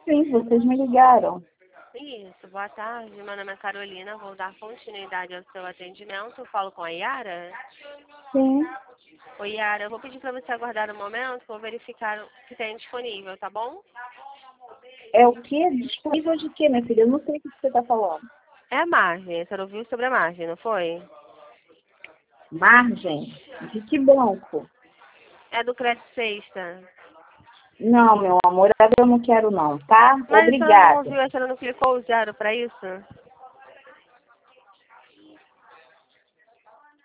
Sim, vocês me ligaram. Isso, boa tarde. Meu nome é Carolina. Vou dar continuidade ao seu atendimento. Eu falo com a Yara? Sim. Oi, Yara, eu vou pedir para você aguardar um momento. Vou verificar o que tem disponível, tá bom? É o quê? Disponível de quê, minha filha? Eu não sei o que você está falando. É a margem. Você ouviu sobre a margem, não foi? Margem? De que banco? É do Crédito Sexta. Não, meu amor, eu não quero não, tá? Mas a senhora não Obrigada. ouviu? A senhora não clicou o zero para isso?